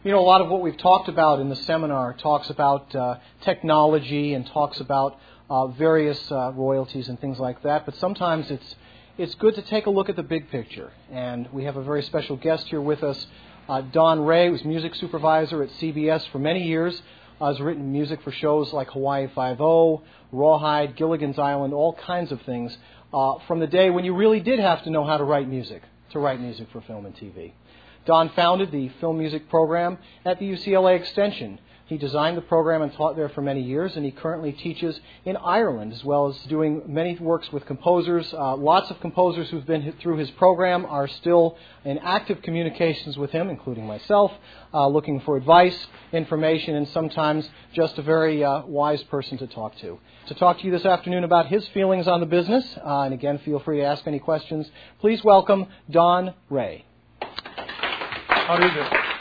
You know, a lot of what we've talked about in the seminar talks about technology and talks about various royalties and things like that, but sometimes it's good to take a look at the big picture. And we have a very special guest here with us, Don Ray, who's music supervisor at CBS for many years. Has written music for shows like Hawaii Five-0, Rawhide, Gilligan's Island, all kinds of things, from the day when you really did have to know how to write music for film and TV. Don founded the film music program at the UCLA Extension. He designed the program and taught there for many years, and he currently teaches in Ireland, as well as doing many works with composers. Lots of composers who've been through his program are still in active communications with him, including myself, looking for advice, information, and sometimes just a very wise person to talk to. To talk to you this afternoon about his feelings on the business, and again, feel free to ask any questions, please welcome Don Ray. How do you do?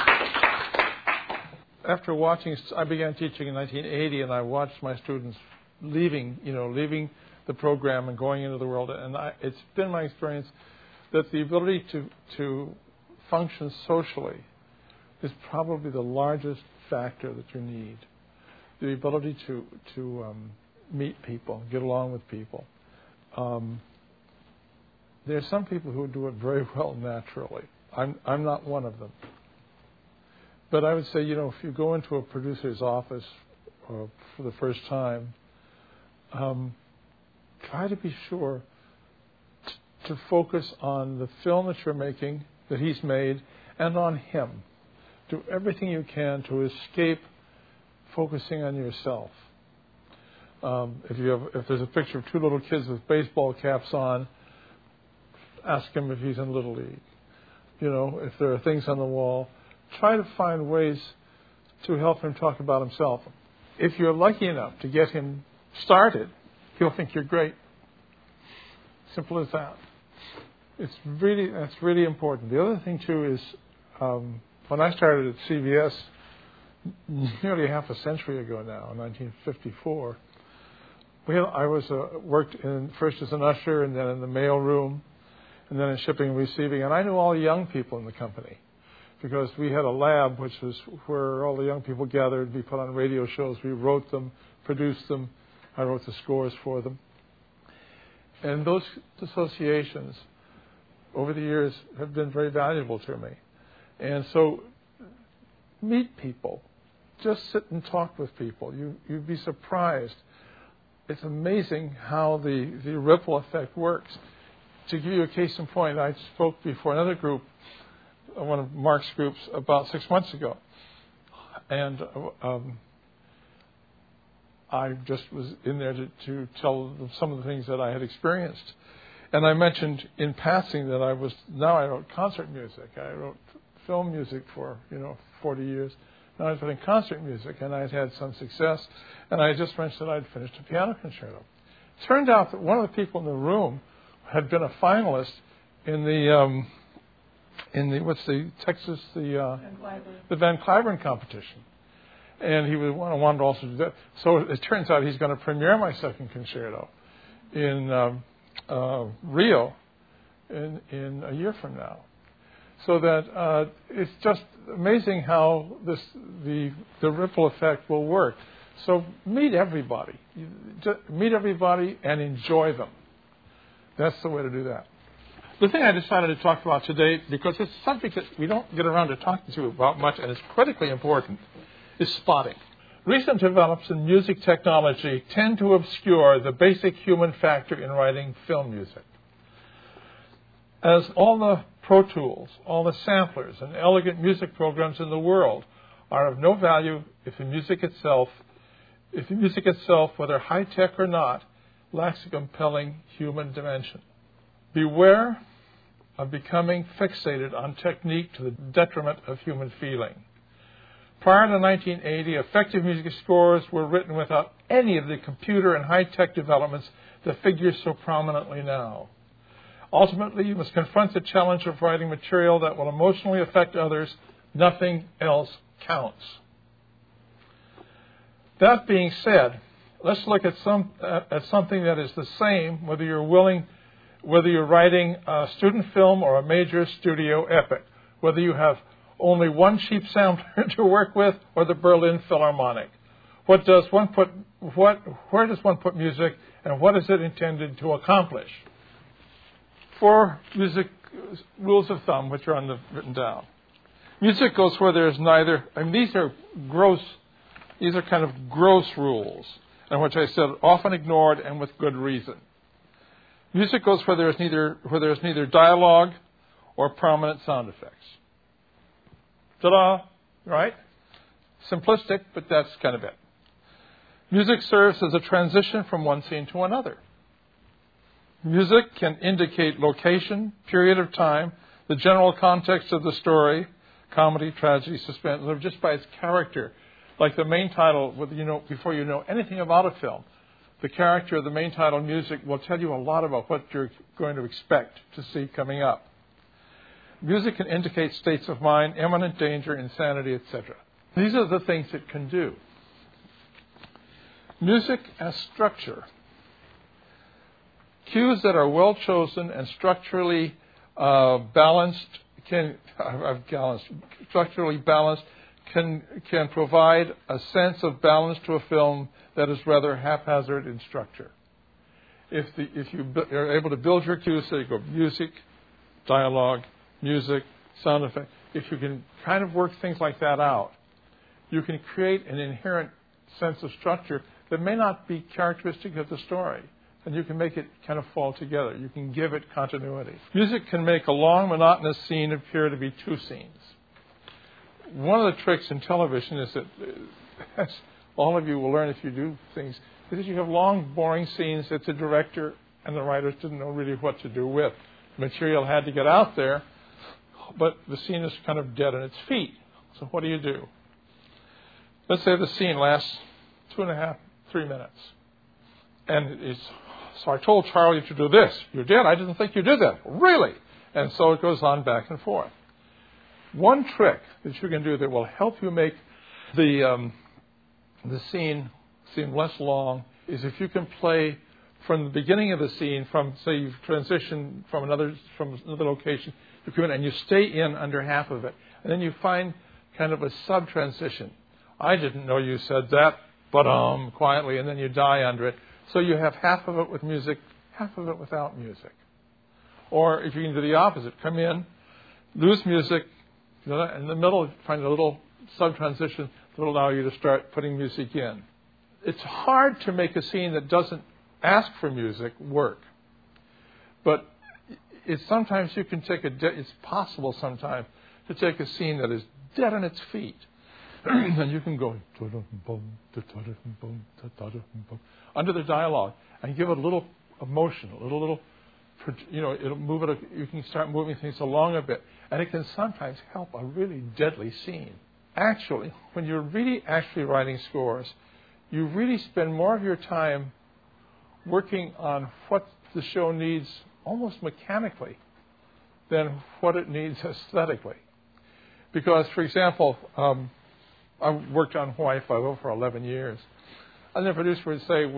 After watching, I began teaching in 1980, and I watched my students leaving the program and going into the world. And it's been my experience that the ability to function socially is probably the largest factor that you need. The ability to meet people, get along with people. There are some people who do it very well naturally. I'm not one of them. But I would say, if you go into a producer's office for the first time, try to be sure to focus on the film that you're making, that he's made, and on him. Do everything you can to escape focusing on yourself. If there's a picture of two little kids with baseball caps on, ask him if he's in Little League. If there are things on the wall, try to find ways to help him talk about himself. If you're lucky enough to get him started, he'll think you're great. Simple as that. That's really important. The other thing too is when I started at CBS nearly half a century ago now, in 1954, I worked first as an usher and then in the mail room and then in shipping and receiving, and I knew all the young people in the company, because we had a lab, which was where all the young people gathered. We put on radio shows. We wrote them, produced them. I wrote the scores for them. And those associations over the years have been very valuable to me. And so meet people. Just sit and talk with people. You'd be surprised. It's amazing how the ripple effect works. To give you a case in point, I spoke before another group, one of Mark's groups, about 6 months ago. And I just was in there to tell them some of the things that I had experienced. And I mentioned in passing that I wrote concert music. I wrote film music for 40 years. Now I was writing concert music, and I had some success. And I just mentioned that I'd finished a piano concerto. It turned out that one of the people in the room had been a finalist in the Van Cliburn competition, and he wanted to also do that. So it turns out he's going to premiere my second concerto in Rio in a year from now. So that it's just amazing how the ripple effect will work. So meet everybody, and enjoy them. That's the way to do that. The thing I decided to talk about today, because it's a subject that we don't get around to talking to about much, and it's critically important, is spotting. Recent developments in music technology tend to obscure the basic human factor in writing film music. As all the Pro Tools, all the samplers, and elegant music programs in the world are of no value if the music itself, whether high-tech or not, lacks a compelling human dimension. Beware of becoming fixated on technique to the detriment of human feeling. Prior to 1980, effective music scores were written without any of the computer and high-tech developments that figure so prominently now. Ultimately, you must confront the challenge of writing material that will emotionally affect others. Nothing else counts. That being said, let's look at something that is the same whether you're writing a student film or a major studio epic, whether you have only one cheap sampler to work with, or the Berlin Philharmonic? Where does one put music, and what is it intended to accomplish? 4 music rules of thumb, which are written down. Music goes where there is neither. These are kind of gross rules, and which I said often ignored and with good reason. Music goes where there is neither dialogue or prominent sound effects. Ta-da! Right? Simplistic, but that's kind of it. Music serves as a transition from one scene to another. Music can indicate location, period of time, the general context of the story, comedy, tragedy, suspense, or just by its character. Like the main title, before you know anything about a film, the character of the main title music will tell you a lot about what you're going to expect to see coming up. Music can indicate states of mind, imminent danger, insanity, etc. These are the things it can do. Music as structure. Cues that are well chosen and structurally balanced can provide a sense of balance to a film that is rather haphazard in structure. If you are able to build your cues, so you go music, dialogue, music, sound effect. If you can kind of work things like that out, you can create an inherent sense of structure that may not be characteristic of the story. And you can make it kind of fall together. You can give it continuity. Music can make a long, monotonous scene appear to be 2 scenes. One of the tricks in television is that, as all of you will learn if you do things, is that you have long, boring scenes that the director and the writers didn't know really what to do with. Material had to get out there, but the scene is kind of dead on its feet. So what do? Let's say the scene lasts 2.5, 3 minutes. And so I told Charlie to do this. You did? I didn't think you did that. Really? And so it goes on back and forth. One trick that you can do that will help you make the scene seem less long is if you can play from the beginning of the scene, from, say, you've transitioned from another location, and you stay in under half of it, and then you find kind of a sub-transition. I didn't know you said that, but quietly, and then you die under it. So you have half of it with music, half of it without music. Or if you can do the opposite, come in, lose music, in the middle, find a little sub-transition that will allow you to start putting music in. It's hard to make a scene that doesn't ask for music work. But sometimes you can it's possible sometimes to take a scene that is dead on its feet. And you can go under the dialogue and give it a little emotion, it'll move it. You can start moving things along a bit, and it can sometimes help a really deadly scene. Actually, when you're really actually writing scores, you really spend more of your time working on what the show needs almost mechanically than what it needs aesthetically. Because, for example, I worked on Hawaii Five-0 for 11 years. And the producer would say,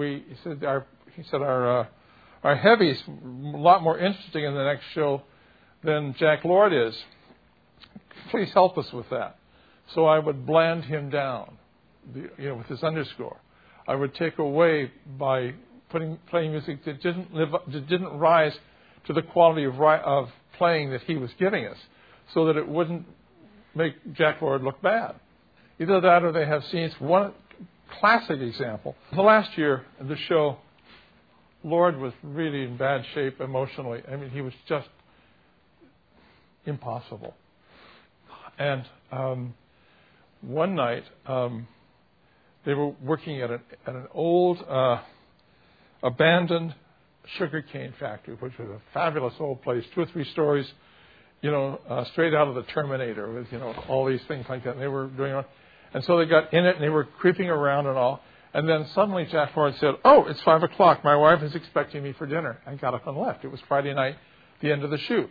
our heavy's a lot more interesting in the next show than Jack Lord is. Please help us with that. So I would bland him down, with his underscore. I would take away by playing music that didn't rise to the quality of playing that he was giving us, so that it wouldn't make Jack Lord look bad. Either that or they have scenes. One classic example. The last year of the show, Lord was really in bad shape emotionally. I mean, he was just impossible. And one night, they were working at an old abandoned sugarcane factory, which was a fabulous old place, 2 or 3 stories, straight out of the Terminator, with all these things like that. And they were doing it. And so they got in it, and they were creeping around and all. And then suddenly Jack Lord said, "Oh, it's 5 o'clock. My wife is expecting me for dinner." And got up and left. It was Friday night, the end of the shoot.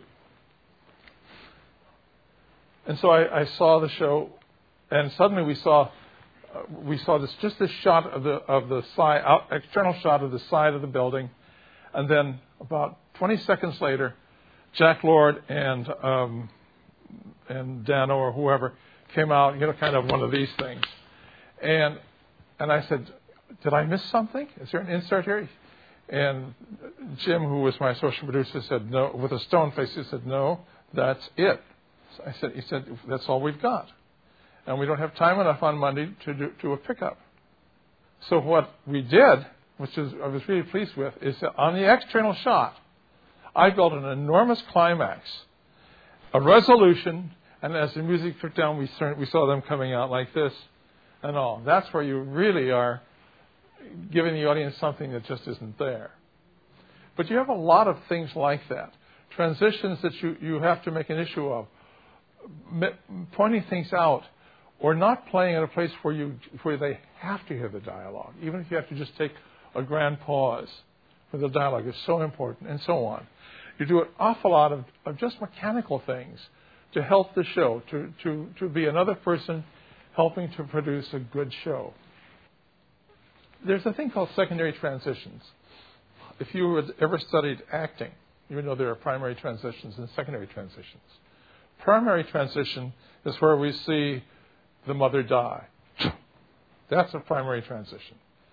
And so I saw the show, and suddenly we saw this shot of the side, external shot of the side of the building, and then about 20 seconds later, Jack Lord and Dano or whoever came out, kind of one of these things. And I said, did I miss something? Is there an insert here? And Jim, who was my associate producer, said, no, with a stone face, he said, no, that's it. So he said, that's all we've got. And we don't have time enough on Monday to do a pickup. So what we did, which I was really pleased with, is that on the external shot, I built an enormous climax, a resolution, and as the music took down, we saw them coming out like this and all. That's where you really are giving the audience something that just isn't there. But you have a lot of things like that. Transitions that you have to make an issue of. Pointing things out, or not playing at a place where they have to hear the dialogue, even if you have to just take a grand pause where the dialogue is so important, and so on. You do an awful lot of just mechanical things to help the show, to be another person helping to produce a good show. There's a thing called secondary transitions. If you had ever studied acting, you would know there are primary transitions and secondary transitions. Primary transition is where we see the mother die. That's a primary transition.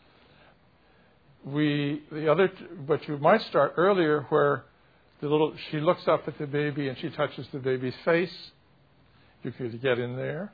But you might start earlier where she looks up at the baby and she touches the baby's face. You could get in there.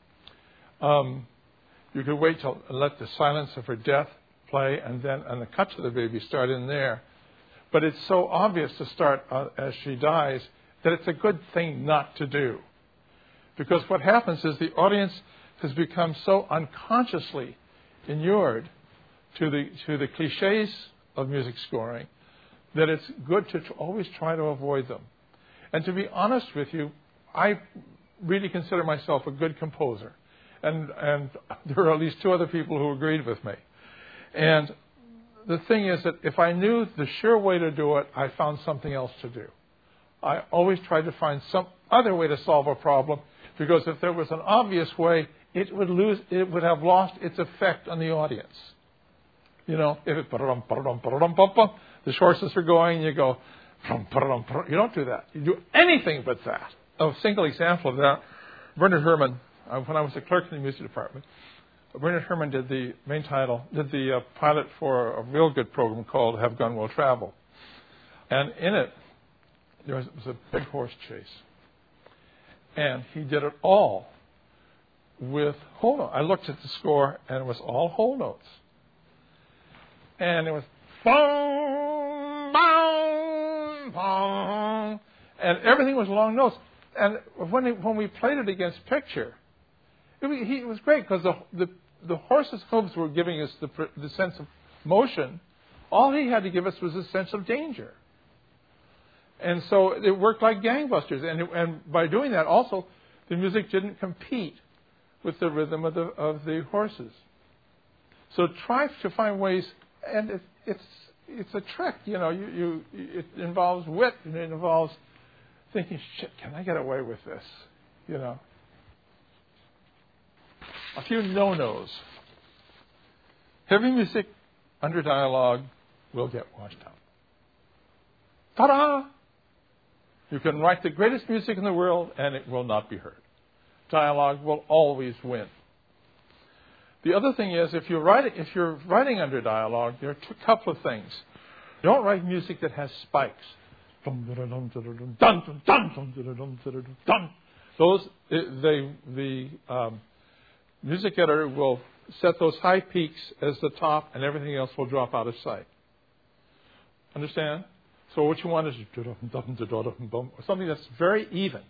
You could wait till let the silence of her death play and the cut to the baby start in there. But it's so obvious to start as she dies that it's a good thing not to do. Because what happens is the audience has become so unconsciously inured to the cliches of music scoring that it's good to always try to avoid them. And to be honest with you, I really consider myself a good composer. And there are at least two other people who agreed with me. And the thing is that if I knew the sure way to do it, I found something else to do. I always tried to find some other way to solve a problem, because if there was an obvious way, it would have lost its effect on the audience. If the horses are going, you go, you don't do that. You do anything but that. A single example of that, Bernard Herrmann, when I was a clerk in the music department, Bernard Herrmann did the pilot for a real good program called Have Gun Will Travel. And in it, there was a big horse chase. And he did it all with whole notes. I looked at the score, and it was all whole notes. And it was bong, bong, bong, and everything was long notes. And when we played it against picture, it was great because the horse's hooves were giving us the sense of motion. All he had to give us was a sense of danger. And so it worked like gangbusters. And by doing that, also, the music didn't compete with the rhythm of the horses. So try to find ways, and it's a trick. It involves wit, and it involves thinking, shit, can I get away with this? A few no-nos. Heavy music under dialogue will get washed out. Ta-da! You can write the greatest music in the world, and it will not be heard. Dialogue will always win. The other thing is, if you're writing under dialogue, there are a couple of things. Don't write music that has spikes. Those, the music editor will set those high peaks as the top, and everything else will drop out of sight. Understand? So what you want is something that's very even.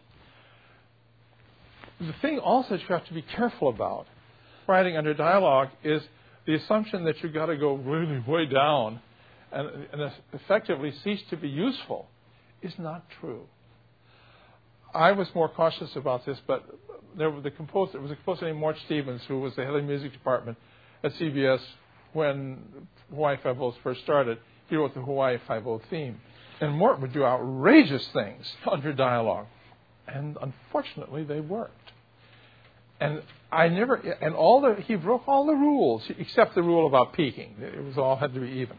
The thing also that you have to be careful about writing under dialogue is the assumption that you've got to go really way down and effectively cease to be useful is not true. I was more cautious about this, but there was a composer named Mort Stevens, who was the head of the music department at CBS when Hawaii Five-O first started. He wrote the Hawaii Five-O theme. And Mort would do outrageous things under dialogue. And unfortunately, they worked. And he broke all the rules, except the rule about peaking. It had to be even.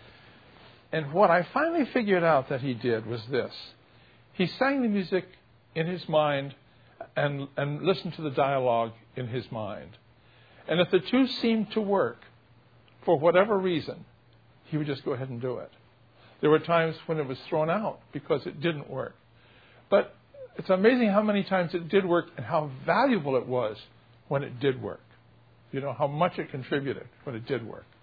And what I finally figured out that he did was this. He sang the music in his mind and listen to the dialogue in his mind. And if the two seemed to work, for whatever reason, he would just go ahead and do it. There were times when it was thrown out because it didn't work. But it's amazing how many times it did work and how valuable it was when it did work. You know, how much it contributed when it did work.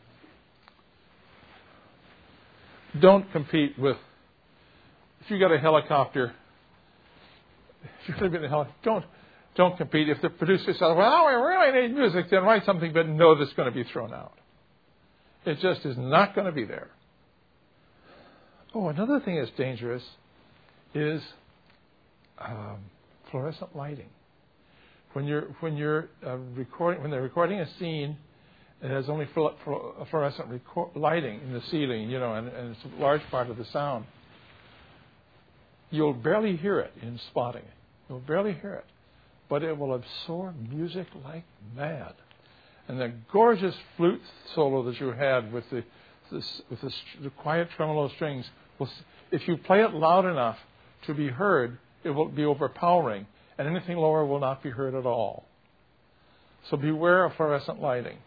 Don't compete with, if you got a helicopter, if you're going to be in a helicopter, don't compete. If the producer says, well, we really need music, then write something, but know that's going to be thrown out. It just is not going to be there. Oh, another thing that's dangerous is fluorescent lighting. When they're recording a scene, it has only fluorescent lighting in the ceiling, you know, and it's a large part of the sound. You'll barely hear it in spotting. You'll barely hear it, but it will absorb music like mad. And the gorgeous flute solo that you had with the quiet tremolo strings, if you play it loud enough to be heard, it will be overpowering, and anything lower will not be heard at all. So beware of fluorescent lighting.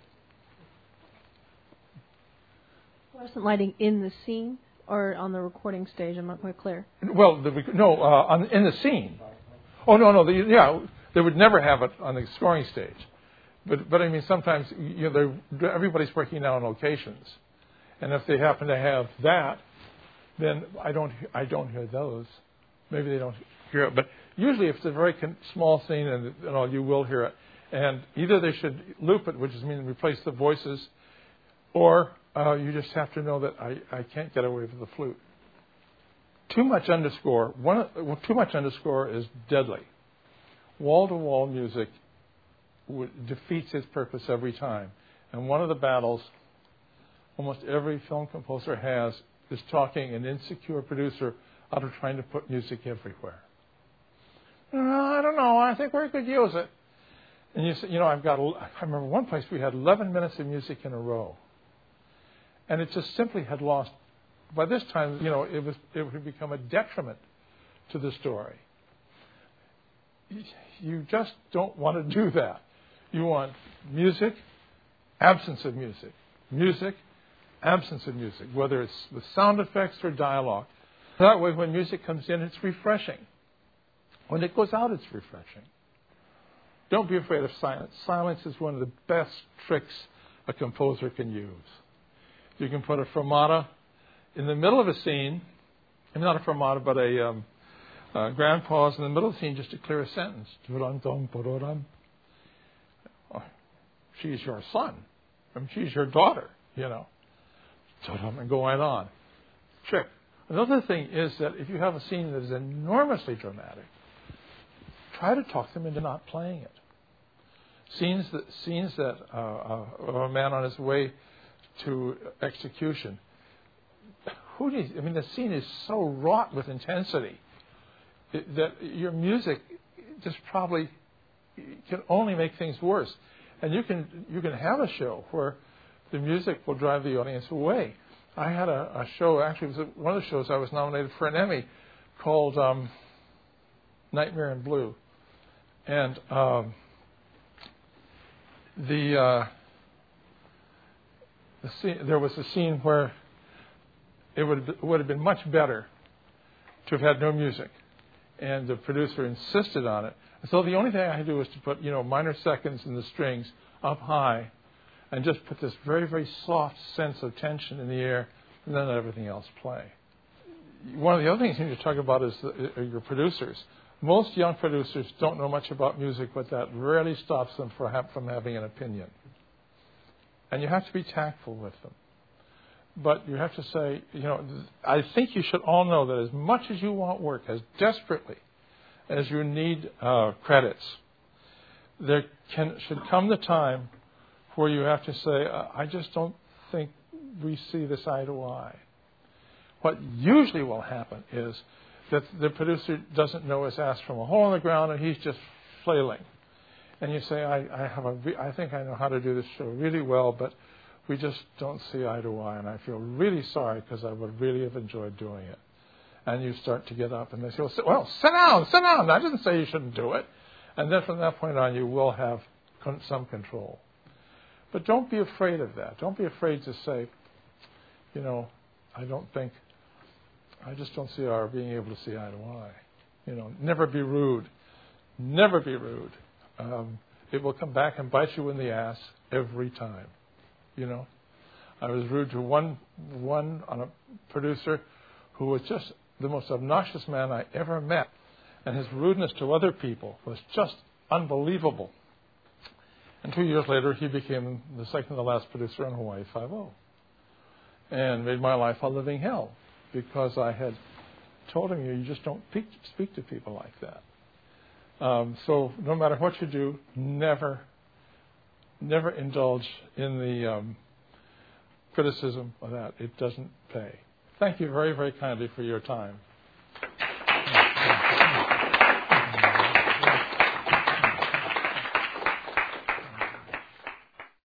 Fluorescent lighting in the scene or on the recording stage? I'm not quite clear. Well, in the scene. Oh, no. They would never have it on the scoring stage. But I mean, sometimes everybody's working now on locations, and if they happen to have that, then I don't hear those. Maybe they don't hear it, but usually if it's a very small scene, and you will hear it. And either they should loop it, which means replace the voices, or you just have to know that I can't get away with the flute. Too much underscore is deadly. Wall-to-wall music defeats its purpose every time. And one of the battles almost every film composer has is talking an insecure producer out of trying to put music everywhere. I don't know. I think we could use it. And you say, I remember one place we had 11 minutes of music in a row. And it just simply had lost, by this time, it had become a detriment to the story. You just don't want to do that. You want music, absence of music. Music, absence of music, whether it's with sound effects or dialogue. That way, when music comes in, it's refreshing. When it goes out, it's refreshing. Don't be afraid of silence. Silence is one of the best tricks a composer can use. You can put a fermata in the middle of a scene, and not a fermata, but a grand pause in the middle of the scene just to clear a sentence. She's your son. She's your daughter, and go right on. Trick. Another thing is that if you have a scene that is enormously dramatic, try to talk them into not playing it. Scenes that a man on his way to execution. The scene is so wrought with intensity that your music just probably can only make things worse. And you can have a show where the music will drive the audience away. I had a show, actually it was one of the shows I was nominated for an Emmy, called Nightmare in Blue. And there was a scene where it would have been much better to have had no music. And the producer insisted on it. So the only thing I had to do was to put, minor seconds in the strings up high and just put this very, very soft sense of tension in the air, and then let everything else play. One of the other things you need to talk about is your producers. Most young producers don't know much about music, but that rarely stops them from having an opinion. And you have to be tactful with them. But you have to say, I think you should all know that as much as you want work, as desperately as you need credits, there should come the time where you have to say, I just don't think we see this eye to eye. What usually will happen is that the producer doesn't know his ass from a hole in the ground and he's just flailing. And you say, I think I know how to do this show really well, but we just don't see eye to eye, and I feel really sorry because I would really have enjoyed doing it. And you start to get up, and they say, well, sit down. I didn't say you shouldn't do it. And then from that point on, you will have some control. But don't be afraid of that. Don't be afraid to say, I just don't see our being able to see eye to eye. Never be rude. Never be rude. It will come back and bite you in the ass every time. I was rude to one on a producer who was just the most obnoxious man I ever met. And his rudeness to other people was just unbelievable. And 2 years later, he became the second to last producer on Hawaii Five-0. And made my life a living hell because I had told him, you just don't speak to people like that. So no matter what you do, never indulge in the criticism of that. It doesn't pay. Thank you very, very kindly for your time.